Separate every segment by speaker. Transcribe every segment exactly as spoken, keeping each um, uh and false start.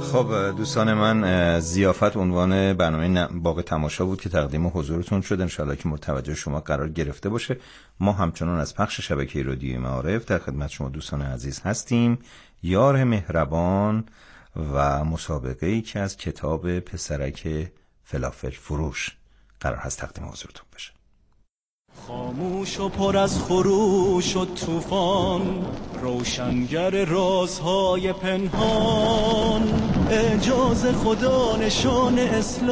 Speaker 1: خب دوستان من، ضیافت عنوان برنامه باغ تماشا بود که تقدیم حضورتون شد. انشالله که متوجه شما قرار گرفته باشه. ما همچنان از پخش شبکه رادیوی معارف در خدمت شما دوستان عزیز هستیم. یار مهربان و مسابقه‌ای که از کتاب پسرک فلافل فروش قرار هست تقدیم حضورتون بشه.
Speaker 2: خاموش و پر از خروش و طوفان، روشنگر رازهای پنهان، اعجاز خدا نشان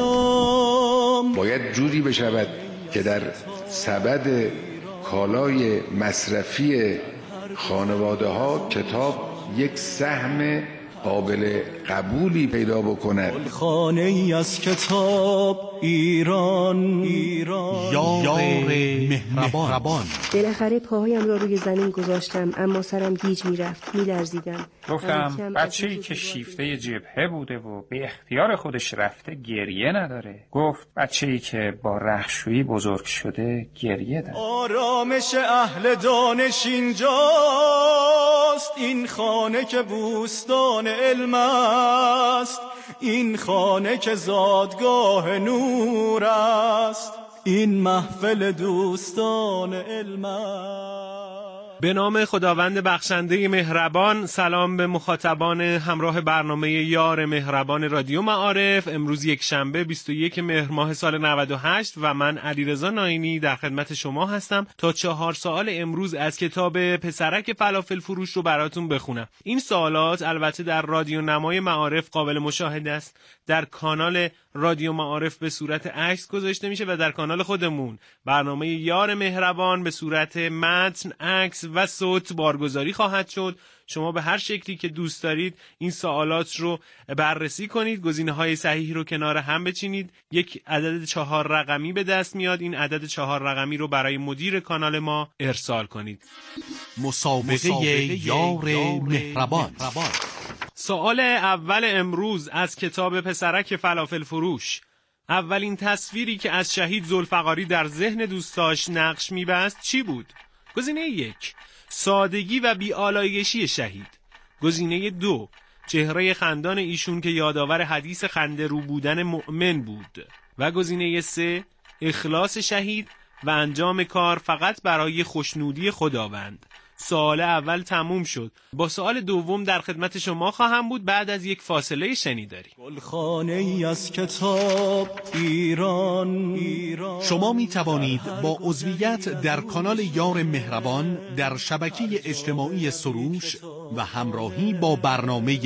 Speaker 2: اسلام.
Speaker 3: باید جوری بشود که در سبد کالای مصرفی خانواده ها کتاب یک سهم قابل قبولی پیدا بکند.
Speaker 2: خانه ای از کتاب ایران، ایران
Speaker 4: یار مهربان.
Speaker 5: بالاخره پاهایم را روی زمین گذاشتم، اما سرم گیج میرفت، میلرزیدم.
Speaker 6: گفتم بچه‌ای که شیفته جبهه بوده و به اختیار خودش رفته گریه نداره. گفت بچه‌ای که با رهشویی بزرگ شده گریه داره.
Speaker 2: آرامش اهل دانش اینجاست، این خانه که بوستان علم است، این خانه که زادگاه نور است، این محفل دوستان علم است.
Speaker 4: به نام خداوند بخشنده مهربان. سلام به مخاطبان همراه برنامه یار مهربان رادیو معارف. امروز یک شنبه بیست و یک مهر ماه سال نود و هشت و من علیرضا ناینی در خدمت شما هستم تا چهار سوال امروز از کتاب پسرک فلافل فروش رو براتون بخونم. این سوالات البته در رادیو نمای معارف قابل مشاهده است. در کانال رادیو معارف به صورت عکس گذاشته میشه و در کانال خودمون برنامه یار مهربان به صورت متن، عکس و صوت بارگذاری خواهد شد. شما به هر شکلی که دوست دارید این سوالات رو بررسی کنید، گزینه‌های صحیح رو کنار هم بچینید، یک عدد چهار رقمی به دست میاد. این عدد چهار رقمی رو برای مدیر کانال ما ارسال کنید.
Speaker 7: مسابقه, مسابقه یار مهربان.
Speaker 4: سوال اول امروز از کتاب پسرک فلافل فروش. اولین تصویری که از شهید ذوالفقاری در ذهن دوستاش نقش می‌بست چی بود؟ گزینه یک، سادگی و بی‌آلایشی شهید. گزینه دو، چهره خندان ایشون که یادآور حدیث خنده رو بودن مؤمن بود. و گزینه سه، اخلاص شهید و انجام کار فقط برای خوشنودی خداوند. سوال اول تموم شد. با سوال دوم در خدمت شما خواهم بود بعد از یک فاصله شنیداری.
Speaker 2: گلخانه ای از کتاب ایران، ایران.
Speaker 7: شما می توانید با عضویت در کانال یار مهربان در شبکه اجتماعی سروش و همراهی با برنامه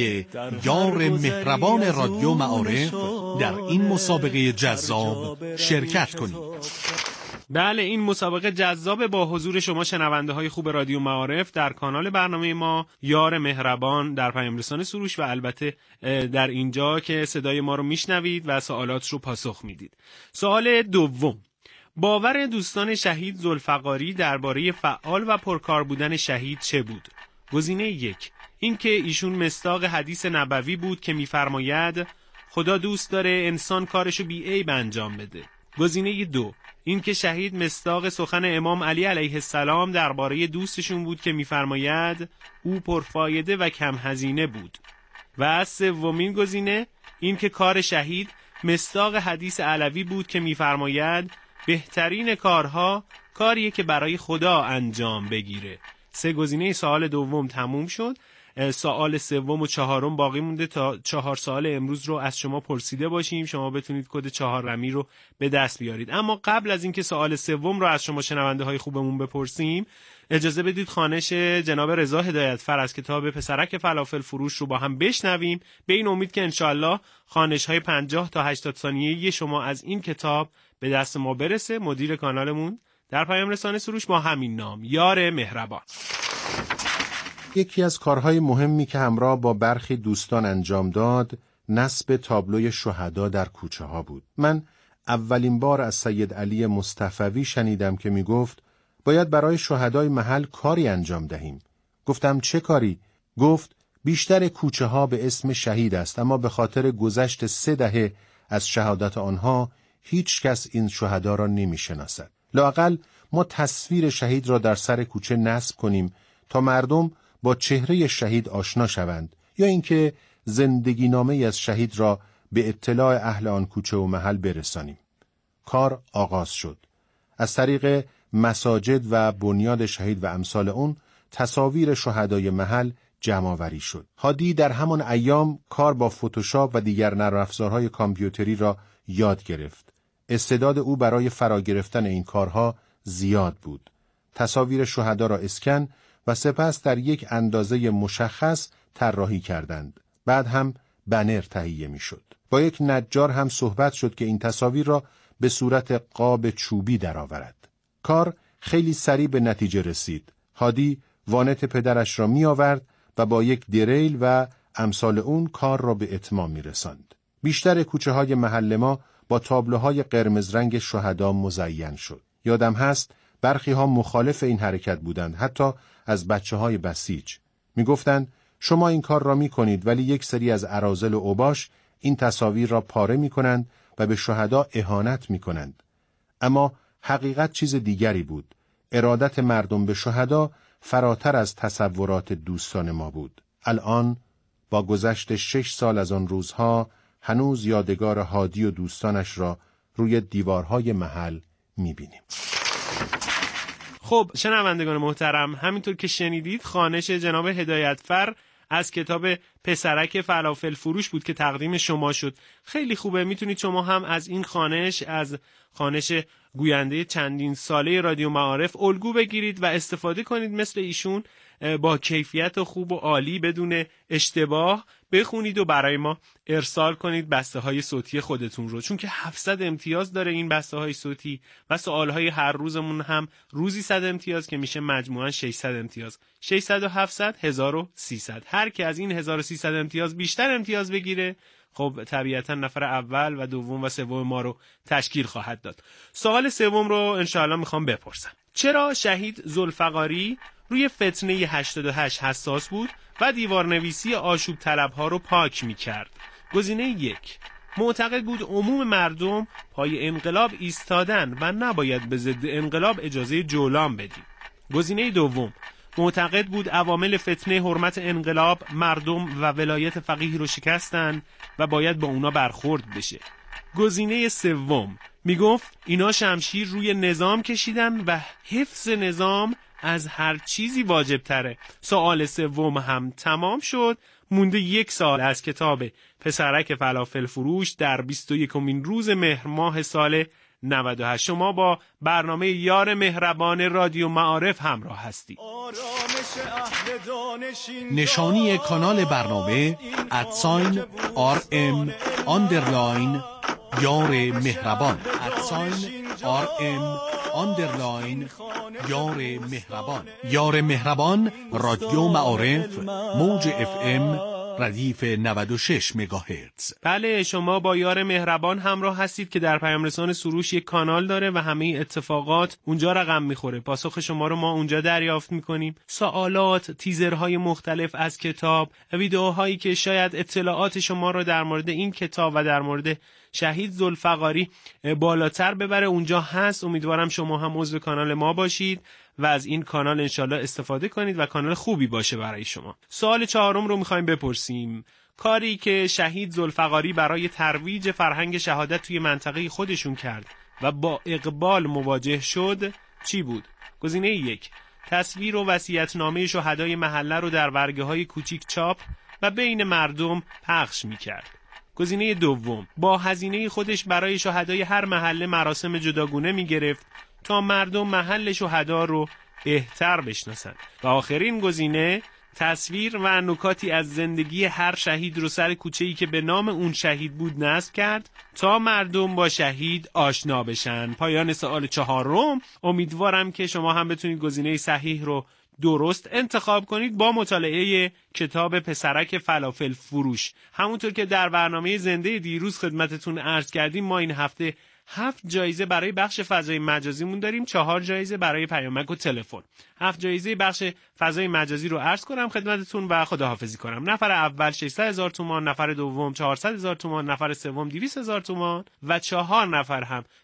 Speaker 7: یار مهربان رادیو معارف در این مسابقه جذاب شرکت کنید.
Speaker 4: بله، این مسابقه جذاب با حضور شما شنونده های خوب رادیو معارف در کانال برنامه ما یار مهربان در پیام رسان سروش و البته در اینجا که صدای ما رو میشنوید و سوالات رو پاسخ میدید. سوال دوم، باور دوستان شهید ذوالفقاری درباره فعال و پرکار بودن شهید چه بود؟ گزینه یک، این که ایشون مصداق حدیث نبوی بود که میفرماید خدا دوست داره انسان کارشو بی عیب انجام بده. گزینه دو، این که شهید مصداق سخن امام علی علیه السلام درباره دوستشون بود که میفرماید او پرفایده و کم هزینه بود. و سومین گزینه، این که کار شهید مصداق حدیث علوی بود که میفرماید بهترین کارها کاریه که برای خدا انجام بگیره. سه گزینه سوال دوم تموم شد. سوال سوم و چهارم باقی مونده تا چهار سوال امروز رو از شما پرسیده باشیم. شما بتونید کد چهار رمی رو به دست بیارید. اما قبل از اینکه سوال سوم رو از شما شنونده های خوبمون بپرسیم، اجازه بدید خوانش جناب رضا هدایتفر از کتاب پسرک فلافل فروش رو با هم بشنویم، به این امید که انشالله خوانش های پنجاه تا هشتاد ثانیه‌ای شما از این کتاب به دست ما برسه. مدیر کانالمون در پیام رسانه سروش با همین نام، یار مهربان.
Speaker 8: یکی از کارهای مهمی که همراه با برخی دوستان انجام داد، نصب تابلوی شهدا در کوچه ها بود. من اولین بار از سید علی مصطفوی شنیدم که می گفت باید برای شهدای محل کاری انجام دهیم. گفتم چه کاری؟ گفت بیشتر کوچه ها به اسم شهید است، اما به خاطر گذشت سه دهه از شهادت آنها هیچ کس این شهدا را نمی شناسد. لااقل ما تصویر شهید را در سر کوچه نصب کنیم تا مردم با چهره شهید آشنا شوند، یا اینکه زندگی نامه از شهید را به اطلاع اهل آن کوچه و محل برسانیم. کار آغاز شد. از طریق مساجد و بنیاد شهید و امثال اون تصاویر شهدای محل جمع‌آوری شد. هادی در همان ایام کار با فتوشاپ و دیگر نرم افزارهای کامپیوتری را یاد گرفت. استعداد او برای فرا گرفتن این کارها زیاد بود. تصاویر شهدا را اسکن و سپس در یک اندازه مشخص طراحی کردند. بعد هم بنر تهیه می‌شد. با یک نجار هم صحبت شد که این تصاویر را به صورت قاب چوبی درآورد. کار خیلی سریع به نتیجه رسید. هادی وانت پدرش را می آورد و با یک دریل و امثال اون کار را به اتمام می رساند. بیشتر کوچه های محل ما با تابلوهای قرمز رنگ شهدا مزین شد. یادم هست برخی ها مخالف این حرکت بودند، حتی از بچه های بسیج. می گفتند شما این کار را می کنید ولی یک سری از اراذل و اوباش این تصاویر را پاره می کنند و به شهدا اهانت می کنند. اما حقیقت چیز دیگری بود. ارادت مردم به شهدا فراتر از تصورات دوستان ما بود. الان با گذشت شش سال از آن روزها هنوز یادگار هادی و دوستانش را روی دیوارهای محل می‌بینیم.
Speaker 4: خب شنوندگان محترم، همینطور که شنیدید خوانش جناب هدایتفر از کتاب پسرک فلافل فروش بود که تقدیم شما شد. خیلی خوبه، میتونید شما هم از این خوانش، از خوانش گوینده چندین ساله رادیو معارف الگو بگیرید و استفاده کنید، مثل ایشون با کیفیت خوب و عالی بدون اشتباه بخونید و برای ما ارسال کنید بسته های صوتی خودتون رو، چون که هفتصد امتیاز داره این بسته های صوتی و سوال های هر روزمون هم روزی صد امتیاز که میشه مجموعاً ششصد امتیاز. ششصد و هفتصد هزار و سیصد. هر کی از این هزار و سیصد امتیاز بیشتر امتیاز بگیره خب طبیعتا نفر اول و دوم و سوم ما رو تشکیل خواهد داد. سوال سوم رو انشاءالله میخوام بپرسم. چرا شهید ذوالفقاری روی فتنه هشتاد و هشت حساس بود و دیوارنویسی آشوب طلبها رو پاک میکرد؟ گزینه یک، معتقد بود عموم مردم پای انقلاب ایستادن و نباید به ضد انقلاب اجازه جولان بدیم. گزینه دوم، معتقد بود عوامل فتنه حرمت انقلاب مردم و ولایت فقیه رو شکستن و باید با اونا برخورد بشه. گزینه سوم، میگفت اینا شمشیر روی نظام کشیدن و حفظ نظام از هر چیزی واجب تره. سوال سوم هم تمام شد. مونده یک سال از کتاب پسرک فلافل فروش در بیست و یکمین روز مهر ماه سال نود و هشت. شما با برنامه یار مهربان رادیو معارف همراه هستید.
Speaker 7: نشانی کانال برنامه ادساین آر ام آندرلاین یار مهربان، ادساین آر ام آندرلاین یار مهربان. یار مهربان رادیو معارف، موج اف ام ردیف نود و شش مگاهرتز.
Speaker 4: بله، شما با یار مهربان همراه هستید که در پیام رسان سروش یک کانال داره و همه اتفاقات اونجا رقم میخوره. پاسخ شما رو ما اونجا دریافت میکنیم. سوالات، تیزرهای مختلف از کتاب، ویدیوهایی که شاید اطلاعات شما رو در مورد این کتاب و در مورد شهید ذوالفقاری بالاتر ببره اونجا هست. امیدوارم شما هم عضو کانال ما باشید و از این کانال انشالله استفاده کنید و کانال خوبی باشه برای شما. سوال چهارم رو میخوایم بپرسیم. کاری که شهید ذوالفقاری برای ترویج فرهنگ شهادت توی منطقه خودشون کرد و با اقبال مواجه شد چی بود؟ گزینه یک، تصویر و وصیت‌نامه شهدای محله رو در ورقه‌های کوچیک چاپ و بین مردم پخش میکرد. گزینه دوم، با هزینه خودش برای شهدای هر محله مراسم جداگونه میگرفت تا مردم محل شهدا رو بهتر بشناسند. و آخرین گزینه، تصویر و نکاتی از زندگی هر شهید رو سر کوچه‌ای که به نام اون شهید بود نصب کرد تا مردم با شهید آشنا بشن. پایان سوال چهارم. امیدوارم که شما هم بتونید گزینه صحیح رو درست انتخاب کنید با مطالعه کتاب پسرک فلافل فروش. همونطور که در برنامه زنده دیروز خدمتتون عرض کردیم، ما این هفته هفت جایزه برای بخش فضای مجازیمون داریم، چهار جایزه برای پیامک و تلفن. هفت جایزه بخش فضای مجازی رو عرض کنم خدمتتون و خداحافظی کنم. نفر اول ششصد هزار تومان، نفر دوم چهارصد هزار تومان، نفر سوم دویست هزار تومان و چهار نفر هم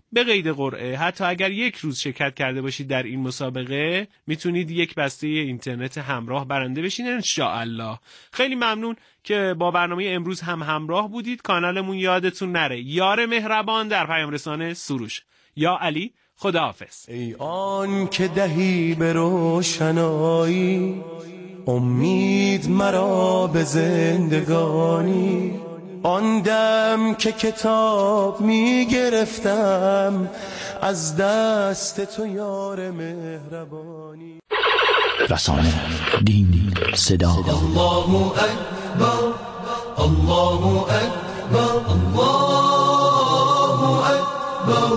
Speaker 4: به قید قرعه حتی اگر یک روز شرکت کرده باشید در این مسابقه میتونید یک بسته اینترنت همراه برنده بشین ان شاء الله. خیلی ممنون که با برنامه امروز هم همراه بودید. کانالمون یادتون نره، یار مهربان در پیام رسانه سروش. یا علی، خداحافظ.
Speaker 2: ای آن که دهی به روشنایی امید مرا به زندگانی، آن دم که کتاب می گرفتم از دست تو یار مهربانی.
Speaker 9: رسانه، دین، صدا.
Speaker 2: الله اکبر، الله اکبر، الله اکبر،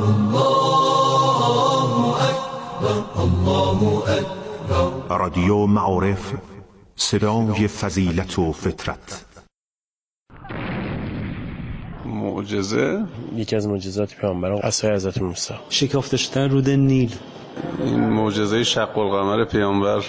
Speaker 2: الله اکبر، الله اکبر.
Speaker 10: رادیو معارف، صدای فضیلت و فطرت.
Speaker 11: معجزه،
Speaker 12: یکی از معجزات پیامبران عصای حضرت موسی،
Speaker 11: شکافته شدن رود نیل. این معجزه شق القمر پیامبر.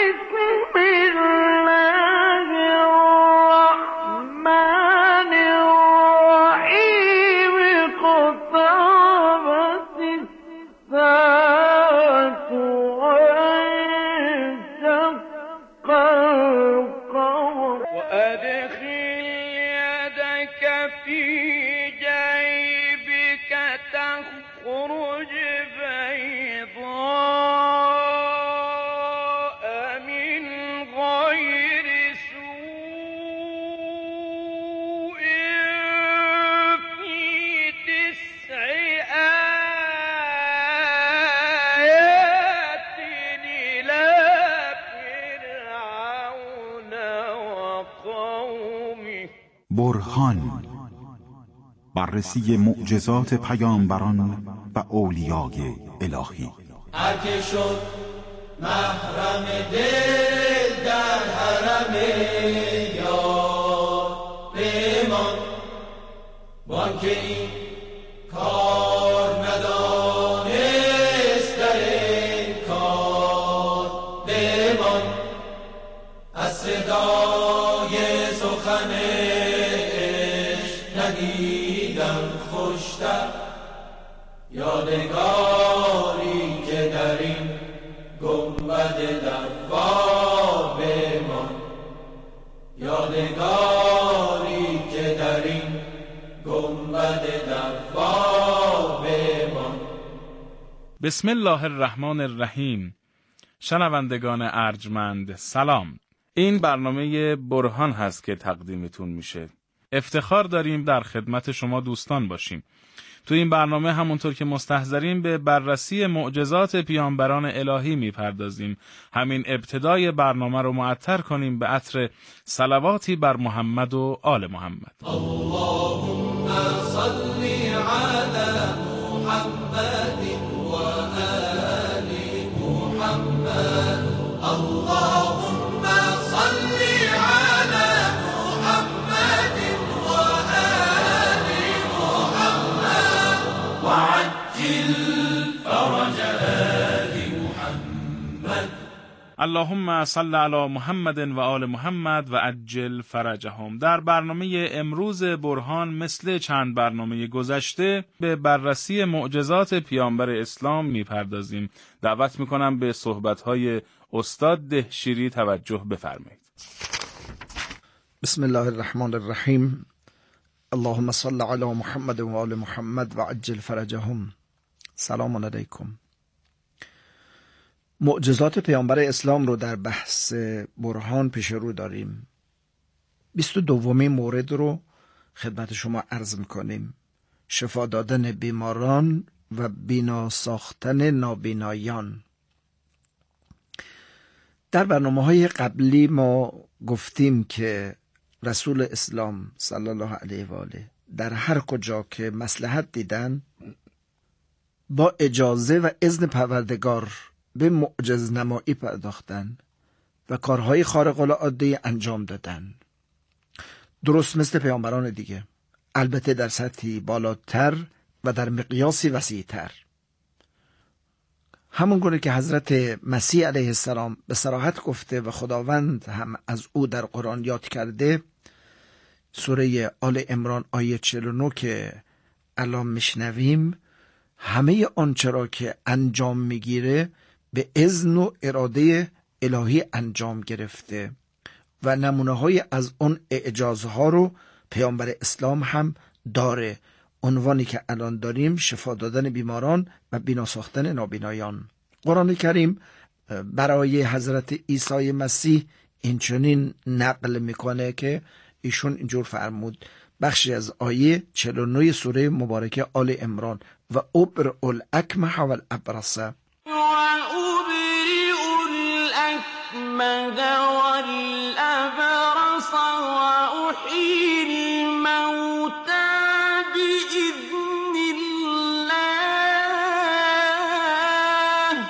Speaker 10: برهان، بررسی معجزات پیامبران و اولیای الهی.
Speaker 2: هر که شد محرم دل در حرم یار بمان، وان که این کار ندانست در این کار بمان. از صدای سخن ندیدم خوشتر یادگاری که در این گنبد دوار بمان، یادگاری که در این گنبد دوار بمان.
Speaker 13: بسم الله الرحمن الرحیم. شنوندگان ارجمند سلام. این برنامه برهان هست که تقدیمتون میشه. افتخار داریم در خدمت شما دوستان باشیم. تو این برنامه همونطور که مستحضریم به بررسی معجزات پیامبران الهی میپردازیم. همین ابتدای برنامه رو معطر کنیم به عطر صلواتی بر محمد و آل محمد.
Speaker 2: اللهم صل علی محمد و آل محمد. اللهم صل علی محمد و آل محمد وعجل فرج آل محمد.
Speaker 13: اللهم صل علی محمد و آل محمد و عجل فرجهم. در برنامه امروز برهان مثل چند برنامه گذشته به بررسی معجزات پیامبر اسلام میپردازیم. دعوت میکنم به صحبت‌های استاد دهشیری توجه بفرمایید.
Speaker 14: بسم الله الرحمن الرحیم. اللهم صل علی محمد و آل محمد و عجل فرجهم. سلام علیکم. معجزات پیامبر اسلام رو در بحث برهان پیش رو داریم. بیست و دومین مورد رو خدمت شما عرض میکنیم. شفا دادن بیماران و بینا ساختن نابینایان. در برنامه‌های قبلی ما گفتیم که رسول اسلام صلی الله علیه و آله در هر کجا که مصلحت دیدن با اجازه و اذن پروردگار به معجز نمایی پرداختن و کارهای خارق العاده انجام دادن، درست مثل پیامبران دیگه، البته در سطحی بالاتر و در مقیاسی وسیع‌تر. همون گونه که حضرت مسیح علیه السلام به صراحت گفته و خداوند هم از او در قرآن یاد کرده، سوره آل عمران آیه چهل و نه که الان میشنویم، همه آنچه را که انجام میگیره به اذن و اراده الهی انجام گرفته و نمونه های از اون اعجازها رو پیامبر اسلام هم داره. عنوانی که الان داریم شفا دادن بیماران و بینا ساختن نابینایان. قرآن کریم برای حضرت عیسی مسیح اینچنین نقل میکنه که ایشون اینجور فرمود، بخشی از آیه چهل و نه سوره مبارکه آل عمران: و ابرئ الاکمه و الابرص
Speaker 2: و ابرئ الاکمه و الابرص و احیی الموتى باذن الله.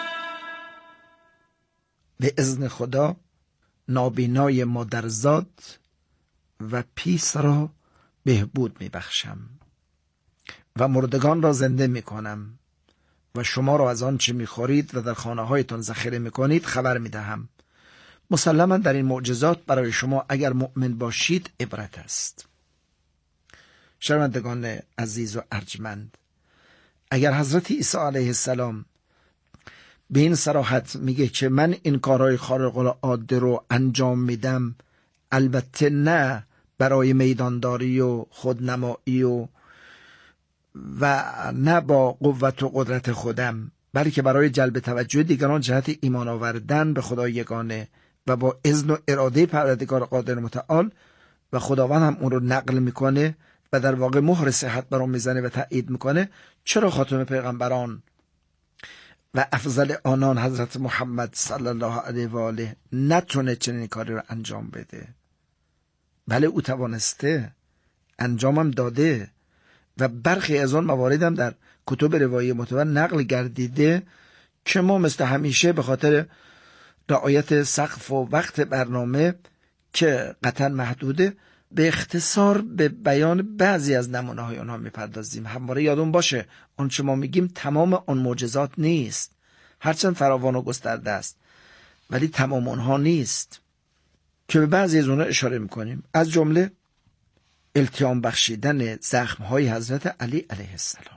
Speaker 14: به اذن خدا نابینای مادرزاد و پیس را بهبود می بخشم و مردگان را زنده می کنم و شما را از آن چه می خورید و در خانه هایتان ذخیره می کنید خبر می دهم. مسلما در این معجزات برای شما اگر مؤمن باشید عبرت است. شنوندگان عزیز و ارجمند، اگر حضرت عیسی علیه السلام به این صراحت میگه که من این کارهای خارق العاده رو انجام میدم، البته نه برای میدانداری و خودنمایی و و نه با قوت و قدرت خودم، بلکه برای جلب توجه دیگران جهت ایمان آوردن به خدای یگانه و با اذن و اراده پروردگار قادر متعال، و خداوند هم اون رو نقل میکنه و در واقع مهر صحت بر اون میزنه و تایید میکنه. چرا خاتم پیغمبران و افضل آنان حضرت محمد صلی الله علیه و آله نتونه چنین کاری رو انجام بده؟ بله او توانسته، انجامم داده و برخی از آن موارد هم در کتب روایی معتبر نقل گردیده که ما مثل همیشه به خاطر رعایت سقف و وقت برنامه که قطعا محدوده به اختصار به بیان بعضی از نمونه های آنها میپردازیم. همواره یادون باشه آنچه ما میگیم تمام آن معجزات نیست، هرچند فراوان و گسترده است ولی تمام آنها نیست که به بعضی از اونها اشاره میکنیم، از جمله التیام بخشیدن زخم های حضرت علی علیه السلام.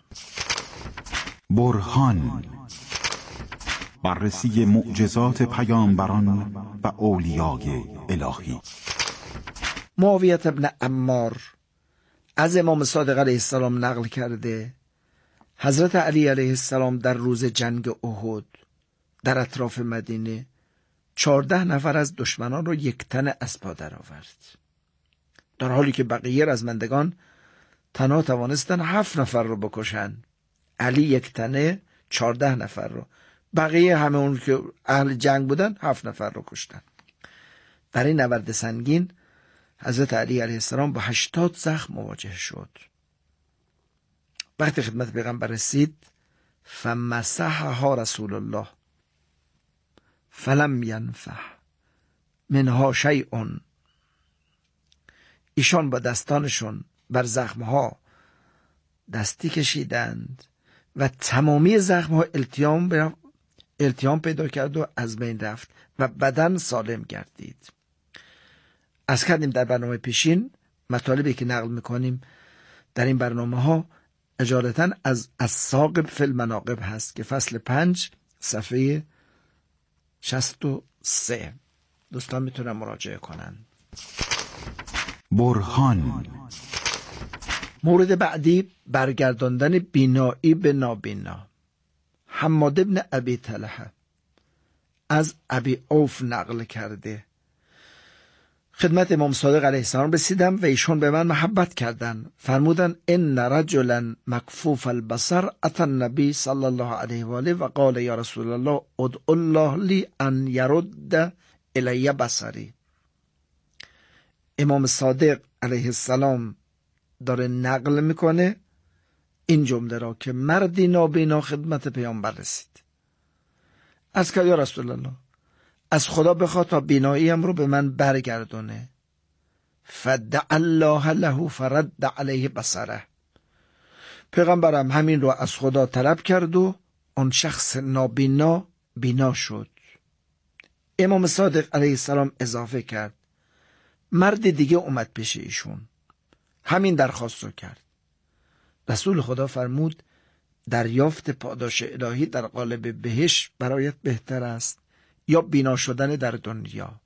Speaker 10: برهان، بررسی معجزات پیامبران و اولیای الهی.
Speaker 14: معاویه ابن عمار از امام صادق علیه السلام نقل کرده حضرت علی علیه السلام در روز جنگ احد در اطراف مدینه چهارده نفر از دشمنان را یک تن از پا در آورد، در حالی که بقیه رزمندگان تنها توانستن هفت نفر رو بکشن. علی یک تنه چهارده نفر رو، بقیه همه اون که اهل جنگ بودن هفت نفر رو کشتن. در این نبرد سنگین حضرت علی علیه السلام با هشتاد زخم مواجه شد. وقتی خدمت پیغمبر رسید فمسحها رسول الله فلم ینفع منها شیء، ایشان با دستانشون بر زخمها دستی کشیدند و تمامی زخمها التیام التیام پیدا کرد و از بین رفت و بدن سالم گردید. از کردیم در برنامه پیشین مطالبی که نقل میکنیم در این برنامه ها اجالتا از الثاقب فی المناقب هست که فصل پنج صفحه شصت و سه. دوستان میتونن مراجعه کنن.
Speaker 10: برهان،
Speaker 14: مورد بعدی برگرداندن بینایی به نابینا. حماد ابن ابی طلحه از ابی اوف نقل کرده خدمت امام صادق علیه السلام رسیدم و ایشون به من محبت کردند. فرمودن ان رجلا مکفوف البصر اتى النبی صلی الله علیه و آله و قال یا رسول الله ادعو الله لی ان یرد الی بصری. امام صادق علیه السلام داره نقل میکنه این جمله را که مردی نابینا خدمت پیامبر رسید. از که یا رسول الله از خدا بخواد تا بیناییم رو به من برگردونه. فدع الله له فرد علیه بصره. پیغمبرم همین رو از خدا طلب کرد و آن شخص نابینا بینا شد. امام صادق علیه السلام اضافه کرد مرد دیگه اومد پیش ایشون، همین درخواست رو کرد. رسول خدا فرمود دریافت پاداش الهی در قالب بهشت برایت بهتر است یا بینا شدن در دنیا؟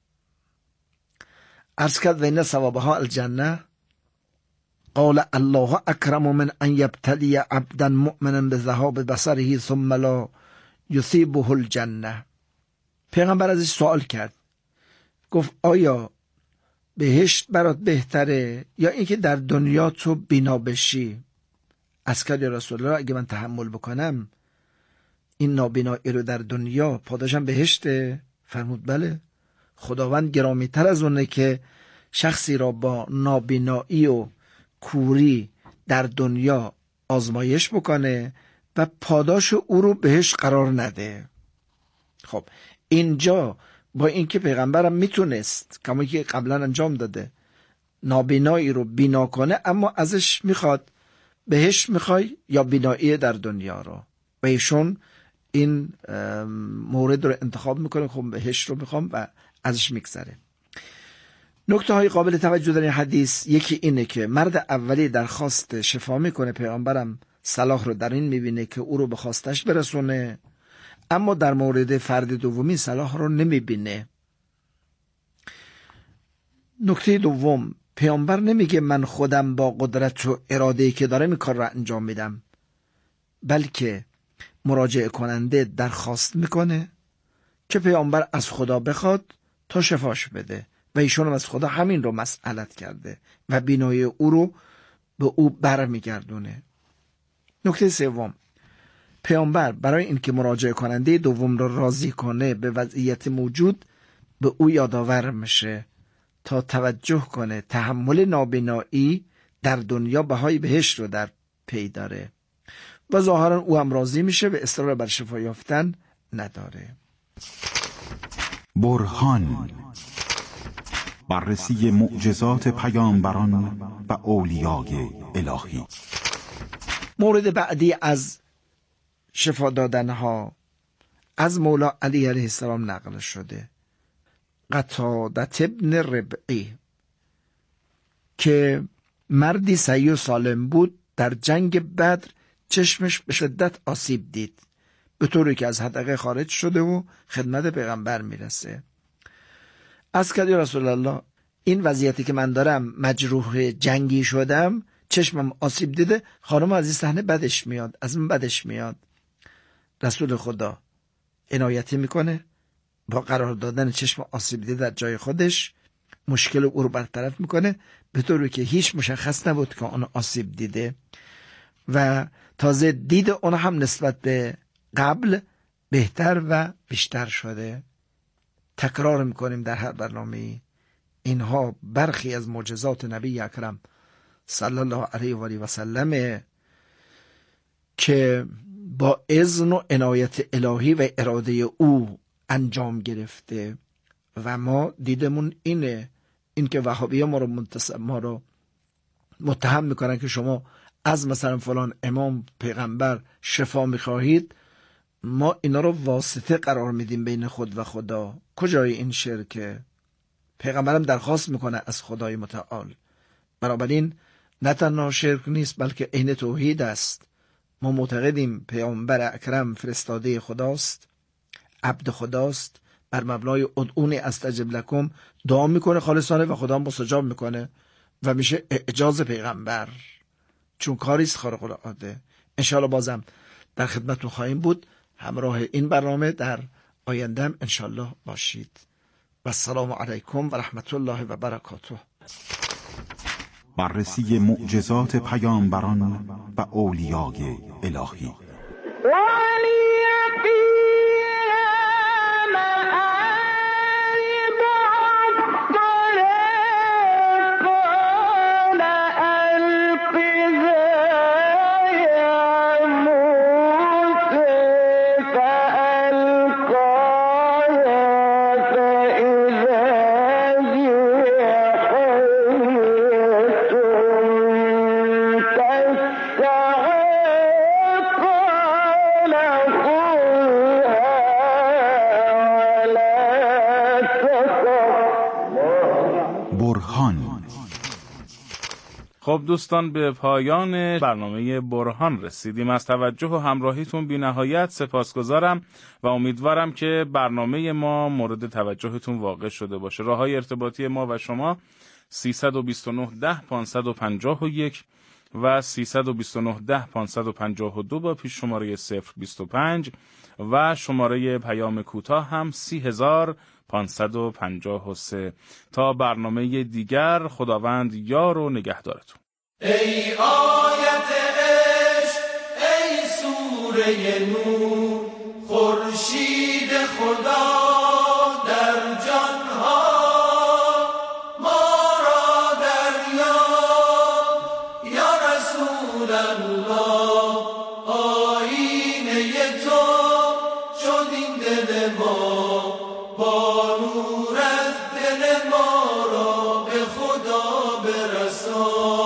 Speaker 14: عرض کرد و این ثوابها الجنه. قال الله اکرم من ان یبتلی عبدا مؤمنا بذهاب بصره ثم لا یصیبه الجنه. پیغمبر ازش سوال کرد، گفت آیا بهشت برات بهتره یا اینکه در دنیا تو بینا بشی؟ از کرد یا رسول الله اگه من تحمل بکنم این نابینایی رو در دنیا پاداشم بهشته؟ فرمود بله. خداوند گرامی تر از اونه که شخصی را با نابینایی و کوری در دنیا آزمایش بکنه و پاداش او رو بهش قرار نده. خب اینجا با اینکه پیغمبرم میتونست کما که قبلا انجام داده نابینایی رو بینا کنه، اما ازش میخواد بهش میخوای یا بینایی در دنیا رو، و ایشون این مورد رو انتخاب میکنه، خب بهش رو میخوام و ازش میگذره. نکته های قابل توجه در این حدیث یکی اینه که مرد اولی درخواست شفا میکنه، پیغمبرم صلاح رو در این میبینه که او رو به خواستش برسونه، اما در مورد فرد دومی صلاح رو نمیبینه. نکته دوم، پیامبر نمیگه من خودم با قدرت و اراده‌ای که دارم این کار را انجام میدم، بلکه مراجعه کننده درخواست میکنه که پیامبر از خدا بخواد تا شفاش بده و ایشون از خدا همین رو مسئلت کرده و بینایی او رو به او برمیگردونه. نکته سوم، پیامبر برای اینکه مراجعه کننده دوم رو راضی کنه به وضعیت موجود به او یادآور میشه تا توجه کنه تحمل نابینایی در دنیا بهای بهشت رو در پی داره و ظاهرا او هم راضی میشه و اصرار بر شفا یافتن نداره.
Speaker 10: برهان، بررسی معجزات پیامبران و اولیای الهی.
Speaker 14: مورد بعدی از شفا دادنها از مولا علی علیه السلام نقل شده. قتادة ابن ربعی که مردی صحیح و سالم بود در جنگ بدر چشمش به شدت آسیب دید، به طوری که از حدقه خارج شده و خدمت پیغمبر میرسه. از کرد یا رسول الله این وضعیتی که من دارم، مجروح جنگی شدم، چشمم آسیب دیده، خانم از این صحنه بدش میاد، از من بدش میاد. رسول خدا عنایتی میکنه با قرار دادن چشم آسیب دیده در جای خودش مشکل او رو برطرف میکنه، به طوری که هیچ مشخص نبود که اون آسیب دیده و تازه دید اون هم نسبت به قبل بهتر و بیشتر شده. تکرار میکنیم در هر برنامه، اینها برخی از معجزات نبی اکرم صلی الله علیه و آله و سلم که با اذن و عنایت الهی و اراده او انجام گرفته و ما دیدمون اینه، این که وهابی‌ها ما رو منتصب ما رو متهم میکنن که شما از مثلا فلان امام پیغمبر شفا میخواهید، ما اینا رو واسطه قرار میدیم بین خود و خدا. کجای این شرکه؟ پیغمبرم درخواست میکنه از خدای متعال. بنابراین نه تنها شرک نیست بلکه عین توحید است. ما معتقدیم پیامبر اکرم فرستاده خداست، عبد خداست، بر مبنای ادعونی استجب لکم دعا میکنه خالصانه و خدا مستجاب میکنه و میشه اعجاز پیغمبر، چون کاریست خارق العاده. انشاءالله بازم در خدمتتون خواهیم بود. همراه این برنامه در آینده هم انشاءالله باشید و السلام علیکم و رحمت الله و برکاته.
Speaker 10: بررسی معجزات پیامبران و اولیای الهی.
Speaker 2: قال
Speaker 13: خب دوستان، به پایان برنامه برهان رسیدیم. از توجه و همراهیتون بی نهایت سپاسگزارم و امیدوارم که برنامه ما مورد توجهتون واقع شده باشه. راههای ارتباطی ما و شما سیصد و بیست و نه ده پانصد و پنجاه و یک و سیصد و بیست و نه ده پانصد و پنجاه و دو با پیش شماره صفر بیست و پنج و شماره پیام کوتاه هم سی هزار پانصد و پنجاه و سه. تا برنامه دیگر، خداوند یار و نگهدارتون.
Speaker 2: ای آیت عشق، ای سوره نور، خورشید خدا در جانها ما را دریا. یا رسول الله، آینه تو شد این دل ما، با نور از دل ما را به خدا برسان.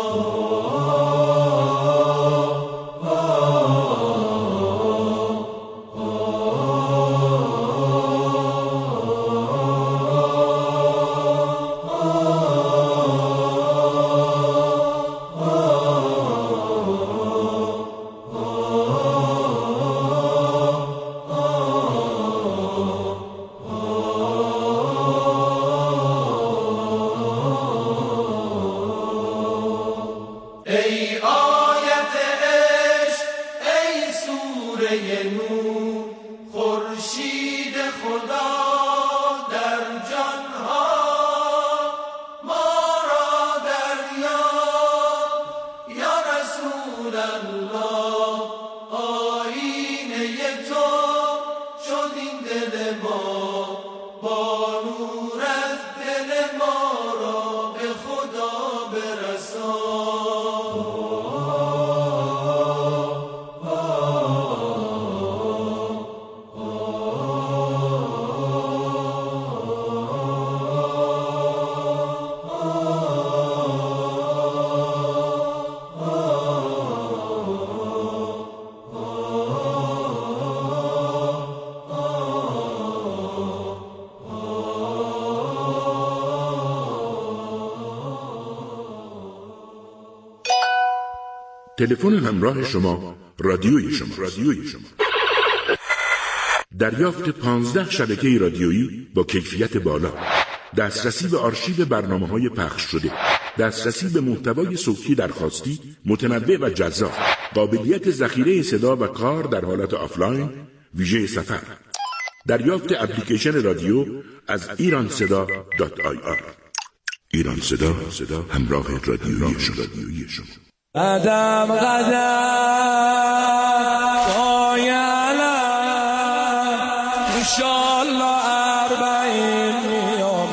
Speaker 15: تلفن همراه شما رادیوی شما رادیوی شما دریافت پانزده شبکه رادیویی با کیفیت بالا، دسترسی به آرشیو برنامه‌های پخش شده، دسترسی به محتوای صوتی درخواستی متنوع و جذاب، قابلیت ذخیره صدا و کار در حالت آفلاین، ویژه سفر. دریافت اپلیکیشن رادیو از ایران صدا دات آی آر. ایران صدا، صدا همراه رادیویی شما.
Speaker 2: قدم قدم پای علم، انشالله اربعین میام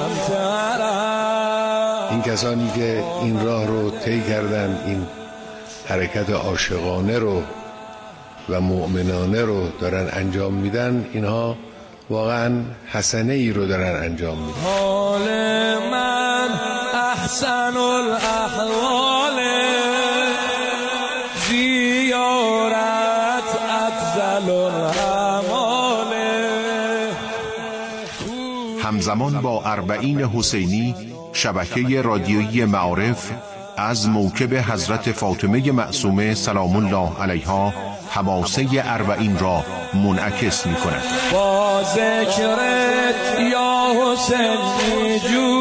Speaker 2: سمترم.
Speaker 3: این کسانی که این راه رو طی کردن، این حرکت عاشقانه رو و مؤمنانه رو دارن انجام میدن، اینها واقعا حسنه ای رو دارن انجام میدن.
Speaker 2: حال من احسن الاحوال،
Speaker 7: همزمان با اربعین حسینی، شبکه رادیویی معارف از موکب حضرت فاطمه معصومه سلام الله علیها حماسه اربعین را منعکس می کند.
Speaker 2: با ذکرت یا حسین می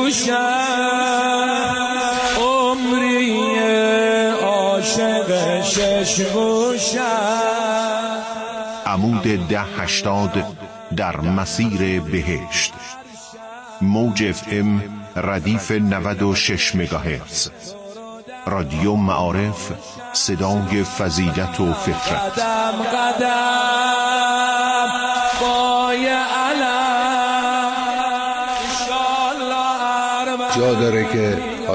Speaker 2: جوشم، عمری عاشق شش گوشم.
Speaker 7: عمود ده هشتاد در مسیر بهشت، موج اف ام ردیف نود و شش مگاهرتز. رادیو معارف، صدای فضیلت و فطرت.
Speaker 2: قدم قدم پای علم، انشالله اربعین.
Speaker 3: جا داره که